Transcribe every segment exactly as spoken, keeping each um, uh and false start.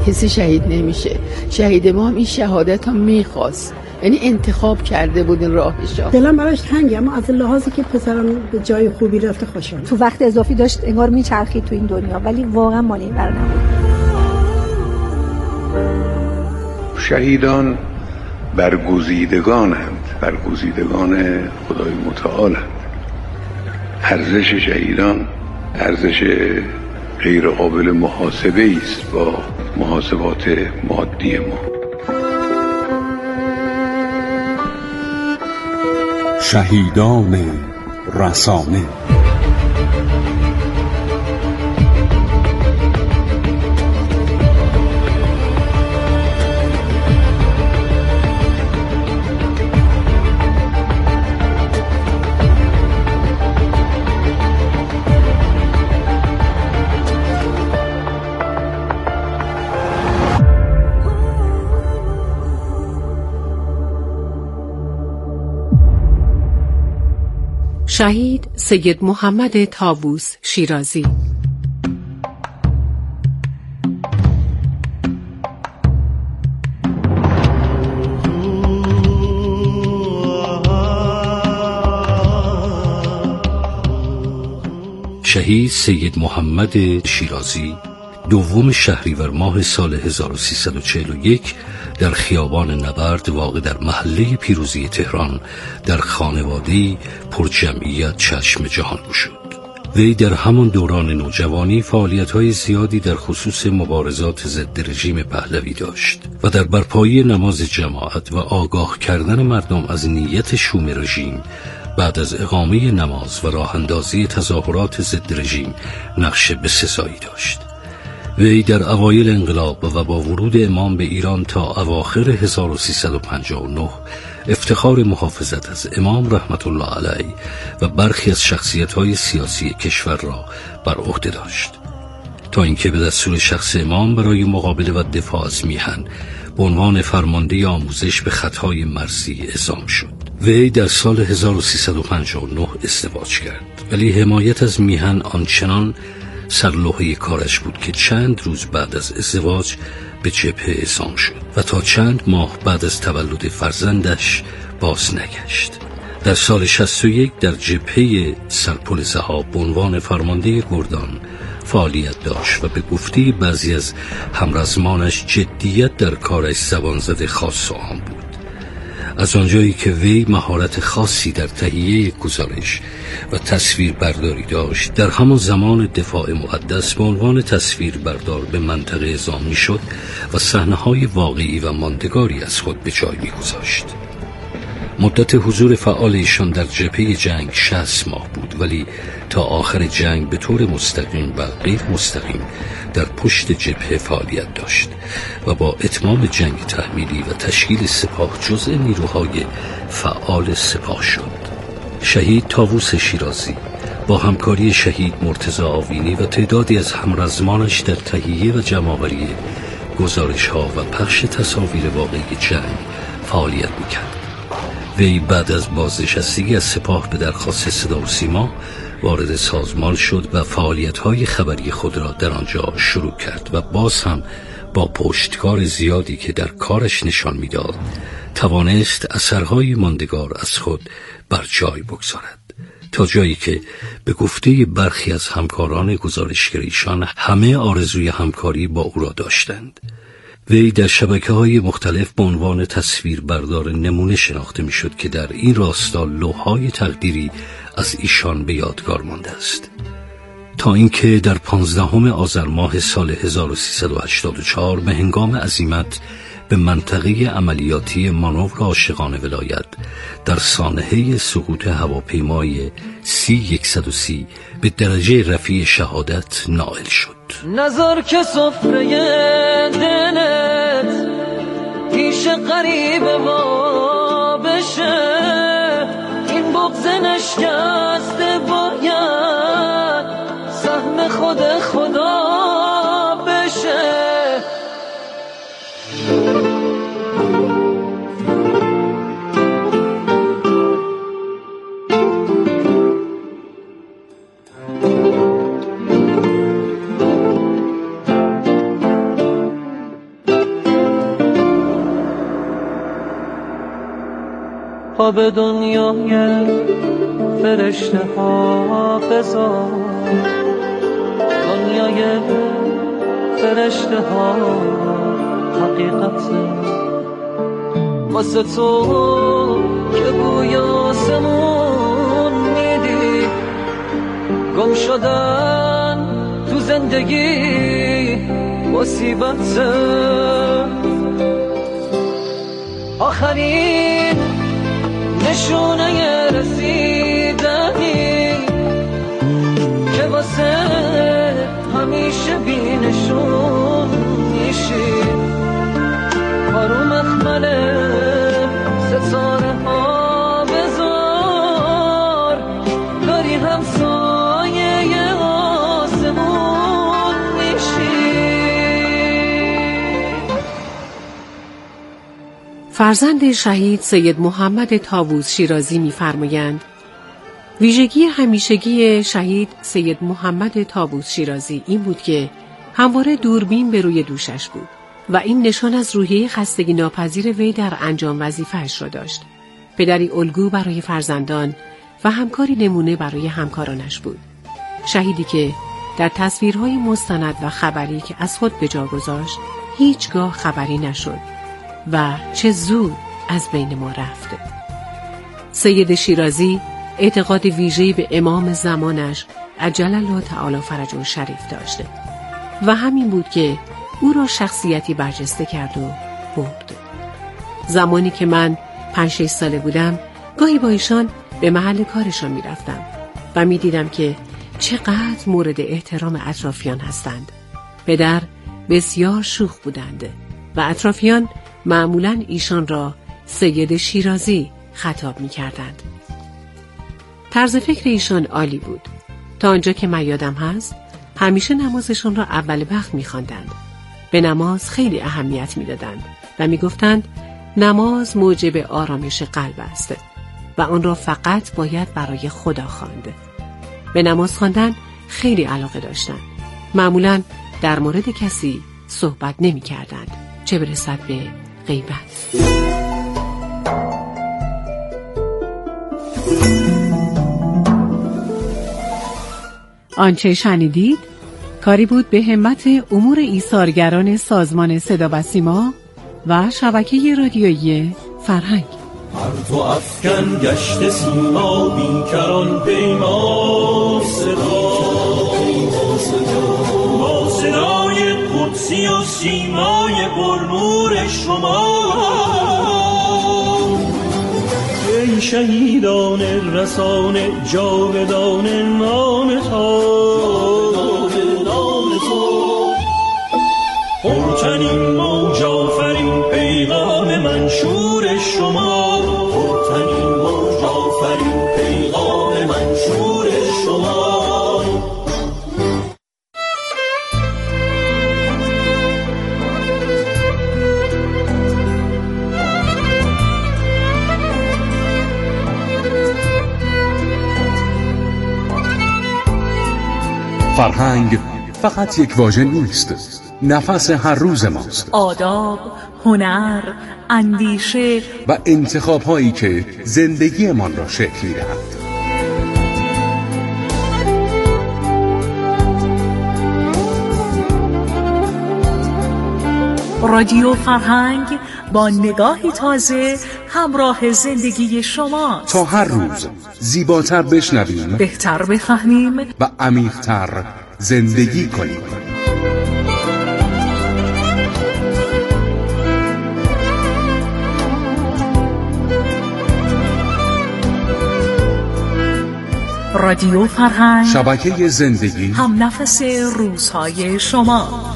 کسی شهید نمیشه. شهید ما هم این شهادت هم میخواست، یعنی انتخاب کرده بود این راهشو. دلم براش تنگه، اما از لحاظی که پسرم به جای خوبی رفته خوشحالم. تو وقت اضافی داشت انگار میچرخید تو این دنیا، ولی واقعا مال این بر نبود. شهیدان برگزیدگانند، برگزیدگان خدای متعالند. ارزش شهیدان ارزش غیر قابل محاسبه است با محاسبات مادی ما. شهیدان رسانه. شهید سید محمد طاووس شیرازی. شهید سید محمد شیرازی دوم شهریور ماه سال هزار و سیصد و چهل و یک در خیابان نبرد واقع در محله پیروزی تهران در خانواده‌ای پر جمعیت چشم جهان گشود. وی در همان دوران نوجوانی فعالیت‌های زیادی در خصوص مبارزات ضد رژیم پهلوی داشت و در برپایی نماز جماعت و آگاه کردن مردم از نیت شوم رژیم بعد از اقامه نماز و راه اندازی تظاهرات ضد رژیم نقش بسزایی داشت. وی در اوایل انقلاب و با ورود امام به ایران تا اواخر هزار و سیصد و پنجاه و نه افتخار محافظت از امام رحمت الله علیه و برخی از شخصیت‌های سیاسی کشور را بر عهده داشت، تا اینکه به دستور شخص امام برای مقابله و دفاع از میهن به عنوان فرمانده آموزش به خطهای مرزی اعزام شد. وی در سال هزار و سیصد و پنجاه و نه ازدواج کرد، ولی حمایت از میهن آنچنان سرلوحه کارش بود که چند روز بعد از ازدواج به جبهه اعزام شد و تا چند ماه بعد از تولد فرزندش باز نگشت. در سال شصت و یک در جبهه سرپل ذهاب به عنوان فرمانده گردان فعالیت داشت و به گفته بعضی از همرزمانش جدیت در کارش زبان زده خاص و عام بود. از آنجایی که وی مهارت خاصی در تهیه گزارش و تصویر برداری داشت، در همان زمان دفاع مقدس به عنوان تصویر بردار به منطقه اعزام می شد و صحنه‌های واقعی و ماندگاری از خود به جای می گذاشت. مدت حضور فعال ایشان در جبهه جنگ شصت ماه بود، ولی تا آخر جنگ به طور مستقیم و غیر مستقیم در پشت جبهه فعالیت داشت و با اتمام جنگ تحمیلی و تشکیل سپاه جزء نیروهای فعال سپاه شد. شهید طاووس شیرازی با همکاری شهید مرتضی آوینی و تعدادی از همرزمانش در تهیه و جمع‌آوری گزارش‌ها و پخش تصاویر واقعی جنگ فعالیت می‌کرد. وی بعد از بازنشستگی از سپاه به درخواست صدا و سیما وارد سازمان شد و فعالیت‌های خبری خود را در آنجا شروع کرد و باز هم با پشتکار زیادی که در کارش نشان می‌داد توانست اثرهای ماندگار از خود بر جای بگذارد، تا جایی که به گفته برخی از همکاران گزارشگریشان همه آرزوی همکاری با او را داشتند. وی در شبکه‌های مختلف به عنوان تصویربردار نمونه شناخته می‌شد که در این راستا لوح‌های تقدیری از ایشان به یادگار مانده است، تا اینکه در پانزدهم آذر ماه سال هزار و سیصد و هشتاد و چهار به هنگام عزیمت به منطقه عملیاتی مانور عاشقان ولایت در سانحه سقوط هواپیمای سی صد و سی به درجه رفیع شهادت نائل شد. نظر که سفره دلت پیش قریب ما بشه، این بغض نشکسته باید سهم خود خدا بشه. پا به دنیای فرشته ها بذار، دنیای فرشته ها حقیقته واسه تو که بوی آسمون میدی، گم شدن تو زندگی مصیبته، آخرین نشونه رسیدنی که واسه همیشه بی نشون میشی، پارو مخمل ستاره ها بذار، داری همسایه آسمون میشی. فرزند شهید سید محمد طاووس شیرازی می‌فرمایند ویژگی همیشگی شهید سید محمد طاووس شیرازی این بود که همواره دوربین به روی دوشش بود و این نشان از روحیه خستگی ناپذیر وی در انجام وظیفه‌اش را داشت. پدری الگو برای فرزندان و همکاری نمونه برای همکارانش بود. شهیدی که در تصویرهای مستند و خبری که از خود به جا گذاشت هیچگاه خبری نشد و چه زود از بین ما رفت. سید شیرازی اعتقاد ویژه‌ای به امام زمانش عجل الله تعالی فرجه شریف داشت و همین بود که او را شخصیتی برجسته کرد و برد. زمانی که من پنج شش ساله بودم گاهی با ایشان به محل کارشان می رفتم و می دیدم که چقدر مورد احترام اطرافیان هستند. پدر بسیار شوخ بودند و اطرافیان معمولاً ایشان را سید شیرازی خطاب می کردند. طرز فکر ایشان عالی بود. تا آنجا که من یادم هست همیشه نمازشان را اول وقت می خواندند. به نماز خیلی اهمیت می دادند و می گفتند نماز موجب آرامش قلب است و آن را فقط باید برای خدا خواند. به نماز خواندن خیلی علاقه داشتند. معمولاً در مورد کسی صحبت نمی کردند، چه برسد به غیبت. آنچه شنیدید کاری بود به همت امور ایثارگران سازمان صدا و سیما و شبکه رادیویی فرهنگ. هر تو افکن گشت سیما بیکران پیما صدا، با صدای قدسی و سیمای پرنور شما ای شهیدان رسانه جاودان نام تو، پرتنین موج آفرین پیغام منشور شما، پرتنین موج آفرین پیغام منشور شما. فرهنگ فقط یک واژه نیست، نفس هر روز ماست. آداب، هنر، اندیشه و انتخاب هایی که زندگیمان را شکل می‌دهند. رادیو فرهنگ با نگاهی تازه همراه زندگی شما تا هر روز زیباتر بشنویم، بهتر بفهمیم و عمیق‌تر زندگی کنیم. رادیو فرهنگ، شبکه زندگی، هم نفس روزهای شما.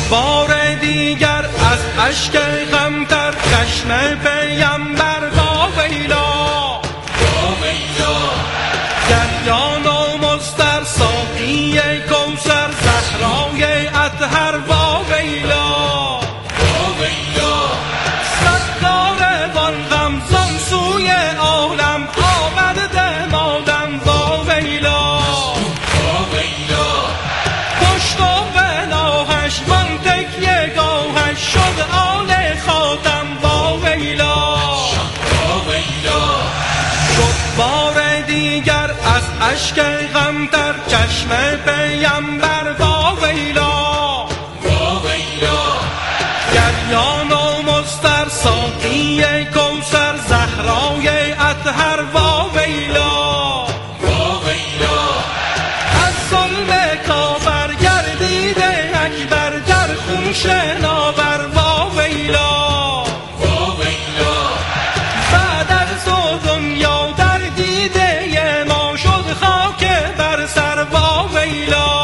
بار دیگر از اشک غمتر چشم پیمبر با ویلا گریان و مستر ساقی کوثر زهرای اطهر با ویلا ستاره وان غمزان سوی عالم آمد دمادم با ویلا پشت و بلاهش من تکیه گاهش شد آل خاتم با ویلا شد بار دیگر از اشک غمتر چشم پیمبر با ویلا گریان و مستر ساقی کوثر زهرای اطهر با ویلا از ظلم کافر گردیده اکبر در خون شناور با ویلا بعد از تو دنیا در دیده ما شد خاک بر سر با ویلا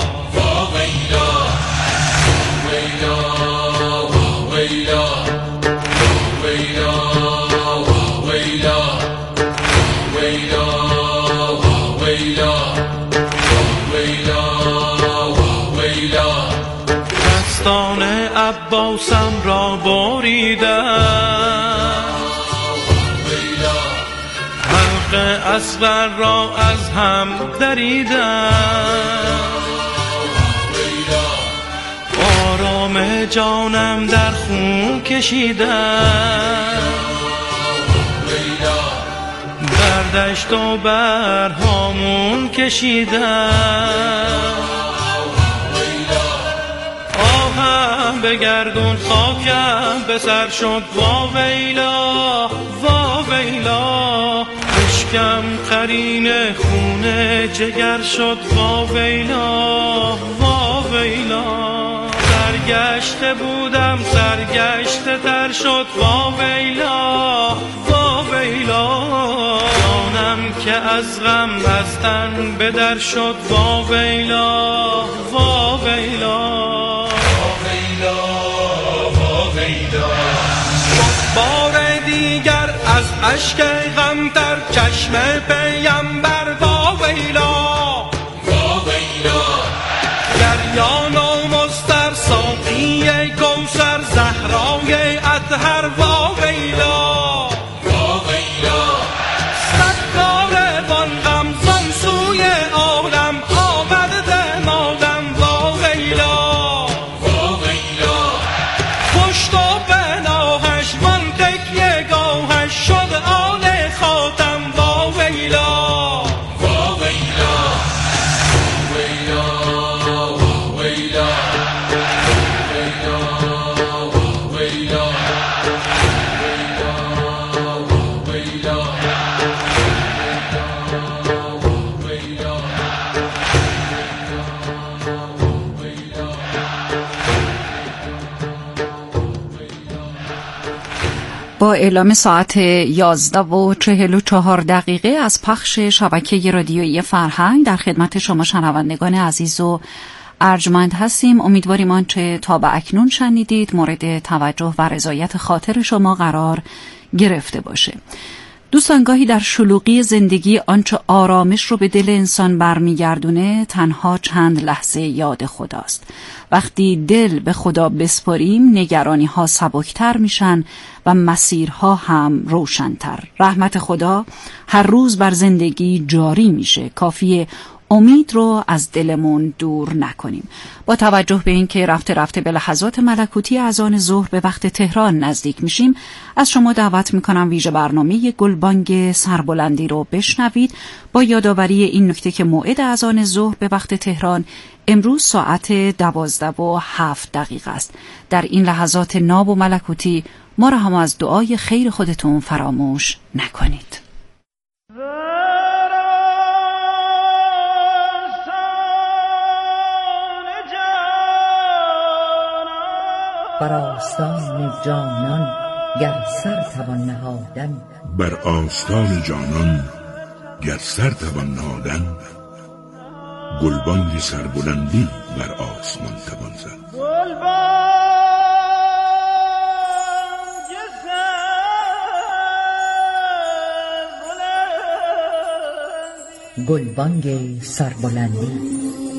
دستان عباسم را بریدن حلق اصغر را از هم دریدن آرام جانم در خون کشیدن بر دشت و بر هامون کشیدن آهم به گردون خاکم به سر شد وا ویلا وا ویلا اشکم قرین خون جگر شد وا ویلا وا ویلا سرگشته بودم سرگشته تر شد وا ویلا وا ویلا جانم که از غم از تن به در شد وا ویلا وا ویلا بار دیگر از اشک غمتر چشم پیمبر با ویلا گریان و مستر ساقی کوثر زهرای اطهر با ویلا ستاره وان غمزان سوی عالم آمد دمادم با ویلا پشت و بلاهش من تکیه گاهش شد آل خاتم با ویلا با اعلام ساعت یازده و چهل و چهار دقیقه از پخش شبکه رادیویی فرهنگ در خدمت شما شنوندگان عزیز و ارجمند هستیم. امیدواریم آنچه تا به اکنون شنیدید مورد توجه و رضایت خاطر شما قرار گرفته باشه. دوستان، گاهی در شلوغی زندگی آنچه آرامش رو به دل انسان برمیگردونه تنها چند لحظه یاد خداست. وقتی دل به خدا بسپاریم نگرانی ها سبکتر میشن و مسیرها هم روشنتر. رحمت خدا هر روز بر زندگی جاری میشه، کافیه امید رو از دلمون دور نکنیم. با توجه به اینکه رفته رفته به لحظات ملکوتی اذان ظهر به وقت تهران نزدیک میشیم، از شما دعوت میکنم ویژه برنامه گلبانگ سربلندی رو بشنوید با یادآوری این نکته که موعد اذان ظهر به وقت تهران امروز ساعت دوازده و هفت دقیقه است. در این لحظات ناب و ملکوتی ما را هم از دعای خیر خودتون فراموش نکنید. بر آستان جانان گر سر توان نهادن، بر آستان جانان گر سر توان نهادن، گلبانگ سربلندی بر آسمان توان زد. گلبانگ سربلندی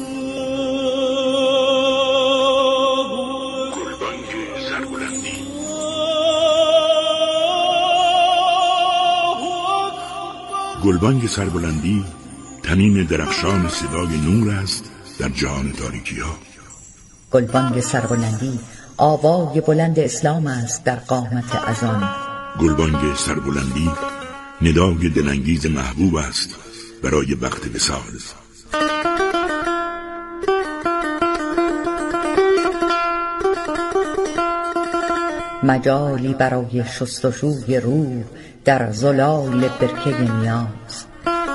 گلبانگ سربلندی تنین درخشان صدای نور است در جهان تاریکی ها. گلبانگ سربلندی آوای بلند اسلام است در قامت اذان. گلبانگ سربلندی ندای دلانگیز محبوب است برای وقت وصال. مجالی برای شستشوی روح در زلال برکه نیاز.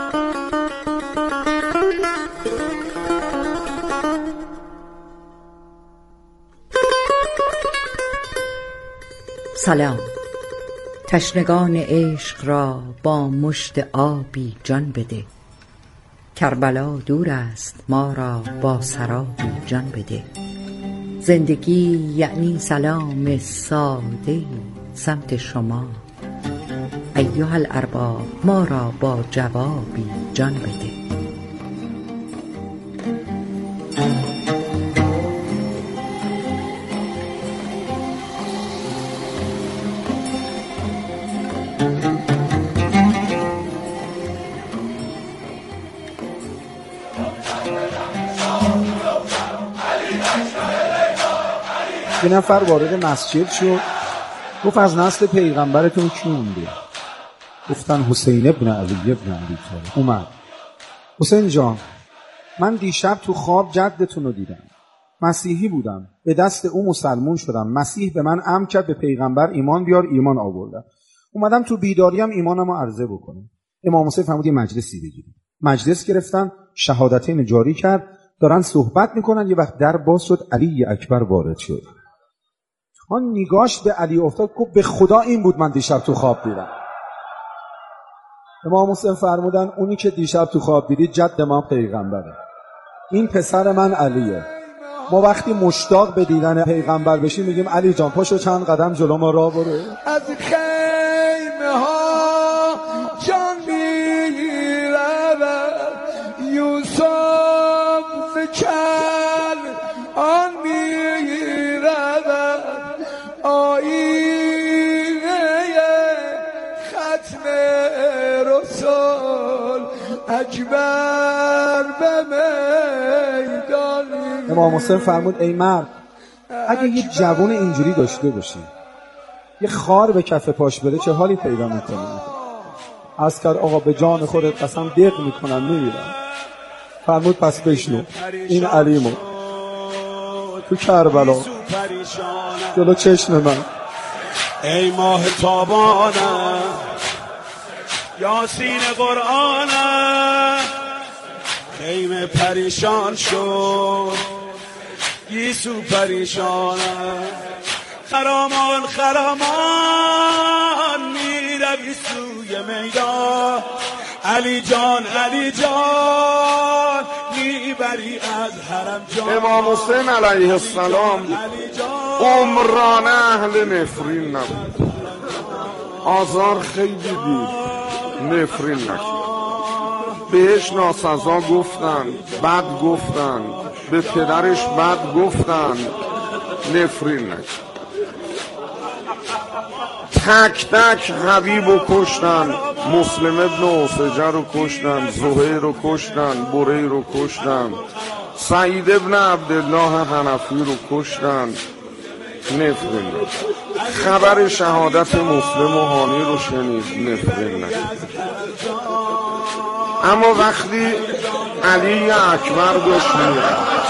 سلام. تشنگان عشق را با مشت آبی جان بده. کربلا دور است، ما را با سرابی جان بده. زندگی یعنی سلام ساده سمت شما. ایها الارباب، ما را با جوابی جان بده. یه نفر وارد مسجد شد، گفت از نسل پیغمبرتون کی مونده؟ گفتن حسین ابن علی ابن علی طالب. اومد. حسین جان، من دیشب تو خواب جدتون رو دیدم. مسیحی بودم، به دست او مسلمون شدم. مسیح به من امر کرد به پیغمبر ایمان بیار، ایمان آوردم. اومدم تو بیداریم ایمانم رو عرضه بکنم. امام حسین فرمود یه مجلسی بگیرید. مجلس گرفتن، شهادتین جاری کرد، دارن صحبت میکنن. یه وقت در باز شد، علی اکبر وارد شد. آن نگاش به علی افتاد، گفت به خدا این بود من دیشب تو خواب دیدم. امام حسین فرمودن اونی که دیشب تو خواب دیدی جد من پیغمبره، این پسر من علیه. ما وقتی مشتاق به دیدن پیغمبر بشیم میگیم علی جان پاشو چند قدم جلو ما راه برو. از خیمه ها جان میرود، یوسف کل آن میرود، آینه ختم رسول اکبر به میدان. امام حسین فرمود ای مرد، اگه یه جوان اینجوری داشته باشی، یه خار به کف پاش بده، چه حالی پیدا میکنی؟ از کرد آقا به جان خودت قسم دق میکنم میمیرم. فرمود پس بشنو، این علیمو تو کربلا جلو چشم من. ای ماه تابانه یاسین قرآنه، خیمه پریشان شد یسوع پریشانه. خرامان خرامان میروی سوی میدان، علی جان علی جان میبری از حرم جان. امام حسین علیه السلام عمران اهل نفرین نبود، آزار خیلی دید، نفرین نکرد. بهش ناسزا گفتن، بد گفتن، به پدرش بد گفتن، نفرین نکرد. تک تک حبیب رو کشتن، مسلم ابن اوسجه رو کشتن، زهیر رو کشتن، بری رو کشتن، سعید ابن عبدالله حنفی رو کشتن، نفرین نکرد. خبر شهادت مسلم و هانی رو شنید، نفرین نکرد. اما وقتی علی اکبر داشت میرفت،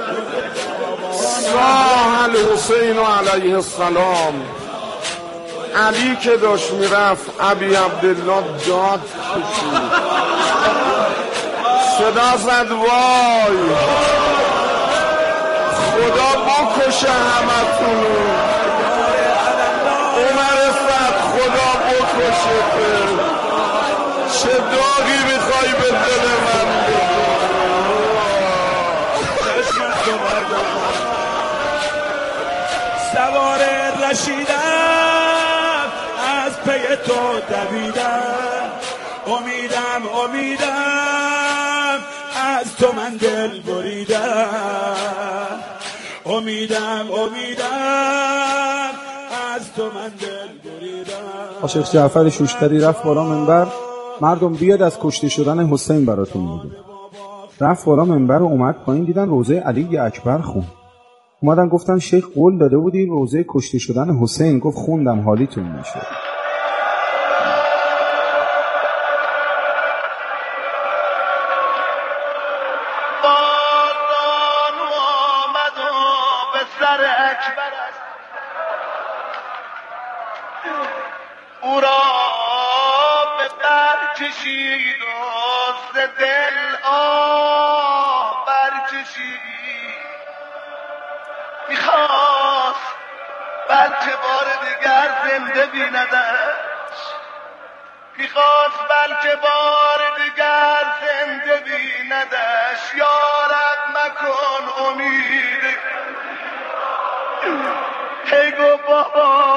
حسین علیه السلام علی که داشت میرفت ابی عبدالله داد کشید، صدا زد وای خدا بکشه همتون، عمر صد خدا بکشه، چه داغی میخوای به دل من بده. سوار رشیدم از پی تو دویدم، امیدم امیدم از تو من دل بریدم، امیدم امیدم از تو من دل بریدم. عاشق جعفر شوشتری رفت بالا منبر، مردم بیاد از کشته شدن حسین براتون میگه. رفت بالا منبر و اومد پایین، دیدن روزه علی اکبر خون. اومدن گفتن شیخ قول داده بودی روزه کشته شدن حسین. گفت خوندم حالیتون میشه. او را به بر کشید و ز دل آب برکشید، میخواست بلکه بار دیگر زنده بیندش، میخواست بلکه بار دیگر زنده بیندش. یارب مکن امید هی گو بابا،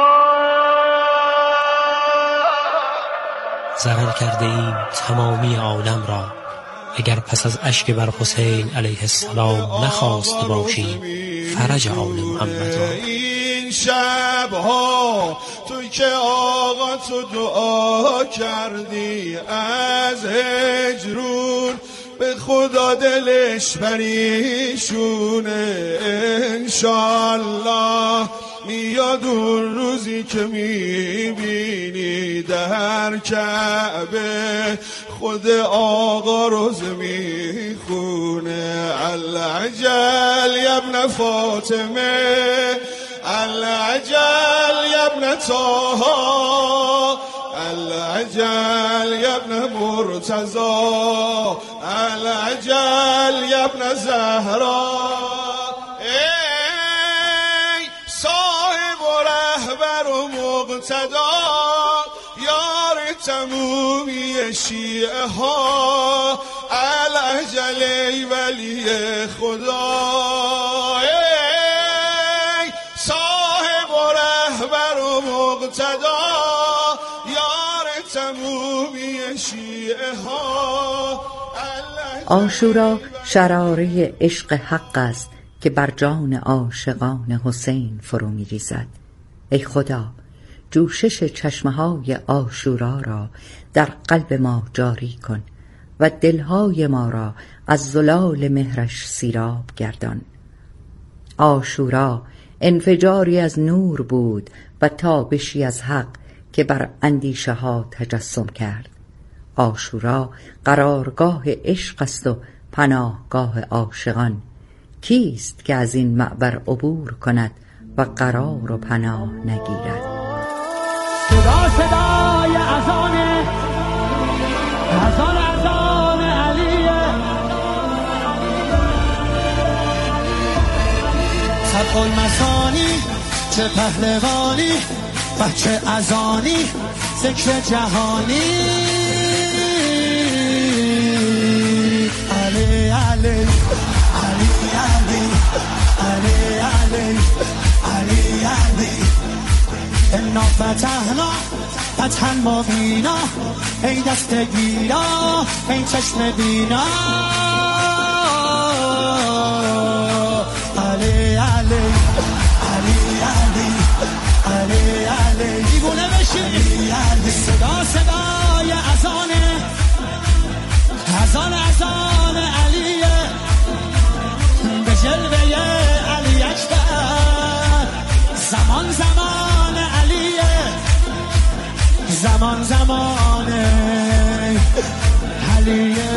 ضرر کرده ایم تمامی عالم را، اگر پس از اشک بر حسین علیه السلام نخواست باشیم فرج آل محمد را. این شبها تو که آقا تو دعا کردی از هجرون، به خدا دلش بریشونه. انشالله میاد اون روزی که میبینی در کعبه خود آقا روز میخونه. العجل یبن فاطمه، العجل یبن طه، العجل یبن مرتضی، العجل یبن زهرا. ای صاحب و رهبر و مقتدا، یار تمومی شیعه ها، العجل ای ولی خدا. ای صاحب و رهبر و مقتدا، یار تمومی شیعه ها. عاشورا شراره عشق حق است که بر جان عاشقان حسین فرو می ریزد. ای خدا، جوشش چشمهای عاشورا را در قلب ما جاری کن و دلهای ما را از زلال مهرش سیراب گردان. عاشورا انفجاری از نور بود و تابشی از حق که بر اندیشه ها تجسم کرد. عاشورا قرارگاه عشق است و پناهگاه عاشقان. کیست که از این معبر عبور کند و قرار و پناه نگیرد؟ صدا صدای اذانه، اذان اذان علیه، صدق المثانی چه پهلوانی، بچه اذانی ذکر جهانی. علی علی علی علی علی علی علی علی انا فتحنا فتحا مبینا، ای دست گیرا ای چشم بینا. علی علی علی علی علی علی دیوونه بشی. صدا صدای اذانه، اذان اذان علیه، به جلوه علی اکبر. زمان زمان علیه، زمان زمان علیه.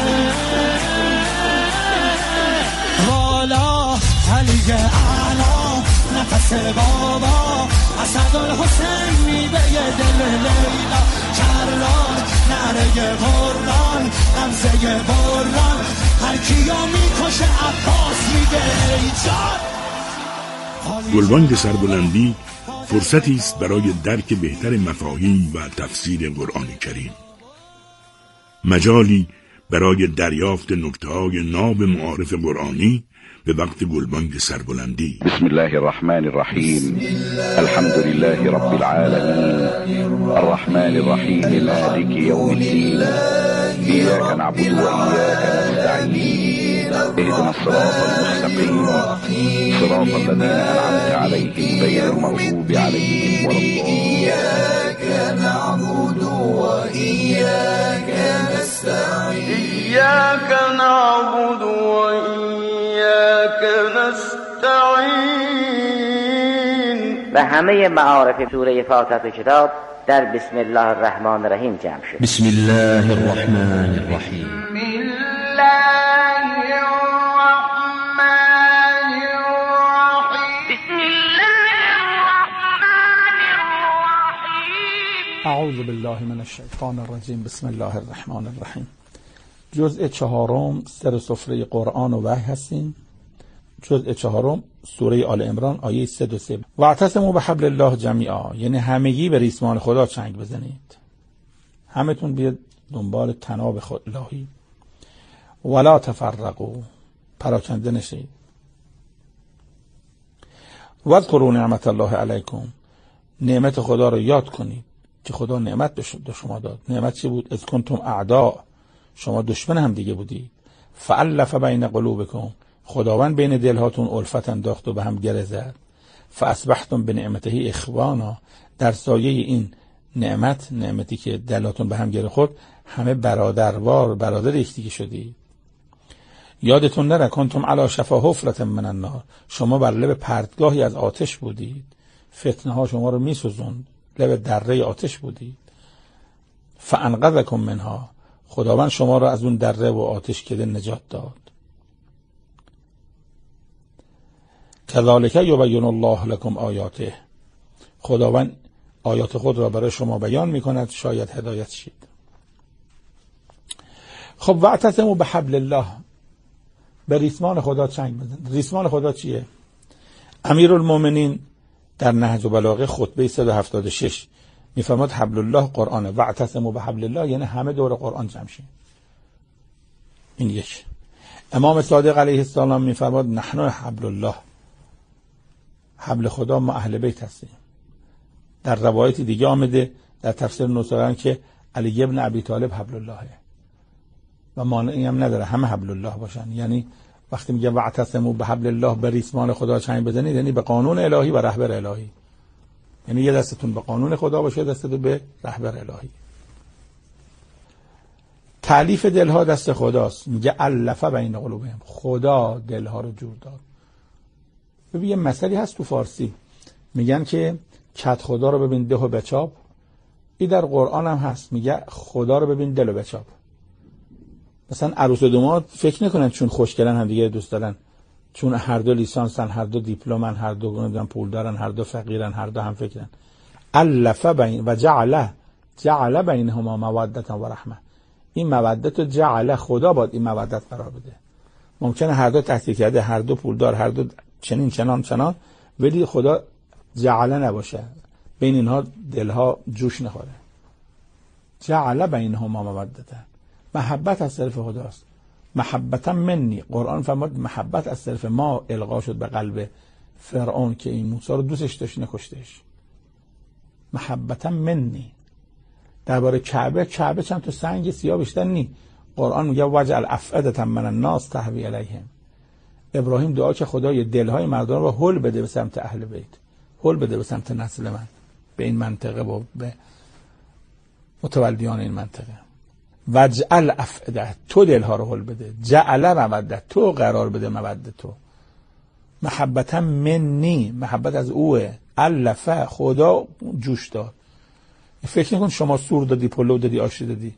والا علی اعلا نفس بابا، اسد الحسین میبه دل لیلا کران نره قرآن غمزه قرآن هر کیو میکشه عباس میگه ای جان. گلبانگ سربلندی فرصتی است برای درک بهتر مفاهیم و تفسیر قرآن کریم، مجالی برای دریافت نکته‌های ناب معارف قرآنی به وقت گلبانگ سربلندی. بسم الله الرحمن الرحیم، الحمد لله رب العالمین، الرحمن الرحیم، مالک یوم الدین، ایاک نعبد و ایاک نستعین، اهدنا الصراط المستقیم، صراط الذین انعمت علیهم غیر المغضوب علیهم ولا الضالین. ایاک نعبد و ایاک نستعین، ایاک نعبد و ایاک نستعین. و همه معارف سوره فاتحه کتاب در بسم الله الرحمن الرحیم جمع شد. بسم الله الرحمن الرحیم. بسم الله الرحمن الرحیم. بسم الله الرحمن الرحیم. اعوذ بالله من الشیطان الرجیم. بسم الله الرحمن الرحیم. جزء چهارم سر سفره قرآن و وحی هستیم. جزء چهارم سوره آل عمران آیه سه و سه. واعتصموا بحبل الله جمیعا، یعنی همگی به ریسمان خدا چنگ بزنید، همتون بیاد دنبال طناب الهی. ولا تفرقوا، پراکنده نشید. واذکروا نعمت الله علیکم، نعمت خدا رو یاد کنید که خدا نعمت به شما داد. نعمت چی بود؟ اذ کنتم اعداء، شما دشمن هم دیگه بودید. فالف بین قلوبکم، خداوند بین دلهاتون الفت انداخت و به هم گره زد. فاصبحتم بنعمته اخوانا، در سایه این نعمت، نعمتی که دلهاتون به هم گره خورد، همه برادروار، برادر یکدیگه شدید. یادتون نره کنتم علی شفا حفرة من النار، شما بر لب پرتگاهی از آتش بودید، فتنه ها شما رو میسوزوند، لب دره آتش بودید. فانقذکم منها، خداوند شما رو از اون دره و آتش کده نجات داد. کذالک یبین الله لکم آیاته، خداوند آیات خود را برای شما بیان میکند شاید هدایت شید. خب واعتصموا بحبل الله، به ریسمان خدا چنگ بزنید. ریسمان خدا چیه؟ امیرالمومنین در نهج البلاغه خطبه صد و هفتاد و شش میفرماد حبل الله قرآنه، واعتصموا بحبل الله یعنی همه دور قرآن جمع شید. این یک. امام صادق علیه السلام میفرماد نحن حبل الله، حبل خدا ما اهل بیت هستیم. در روایت دیگه آمده در تفسیر نصران که علی ابن ابی طالب حبل اللهه و مانعی هم نداره همه حبل الله باشن. یعنی وقتی میگه واعتصموا بحبل الله، به ریسمان خدا چنگ بزنید، یعنی به قانون الهی و رهبر الهی. یعنی یه دستتون به قانون خدا باشه، دستتون به رهبر الهی. تألیف دلها دست خداست. میگه الف بین قلوبهم، خدا دلها رو جور داد. ببین یه مسئله هست تو فارسی، میگن که کت خدا رو ببین ده و بچاپ. این در قرآن هم هست، میگه خدا رو ببین دل و بچاپ. مثلا عروس و داماد فکر نکنن چون خوشگلن هم دیگه دوست دارن، چون هر دو لیسانسن، هر دو دیپلمن، هر دو نمیدونم پول دارن، هر دو فقیرن، هر دو هم فکرن. الف بین و جعل جعل بینهما مودة و رحمه، این مودت و جعل خدا باید این مودت قرار بده. ممکنه هر دو تحصیل کرده، هر دو پولدار، هر دو چنین چنان چنان، ولی خدا جعل نباشه، بین اینها دلها جوش نخوره. جعل بینهما مودة، محبت از طرف خداست. محبتا منی، قرآن فرمود محبت از طرف ما القا شد به قلب فرعون که این موسی رو دوستش داشت نکشتش. محبتا منی. درباره کعبه، کعبه چند تا سنگ سیاه بیشتر نی. قرآن میگه وجعل افئدة من الناس تهوی الیهم. ابراهیم دعا که خدای دلهای مردم رو هل بده به سمت اهل بیت، هل بده به سمت نسل من، به این منطقه و به متولدیان این منطقه. وجعل افئده، تو دلها رو هل بده. جعل مودت، تو قرار بده مودت تو. محبتا منی، محبت از اوه. الف، خدا جوش داد. فکر نکن شما سور دادی، پلو دادی، آشی دادی.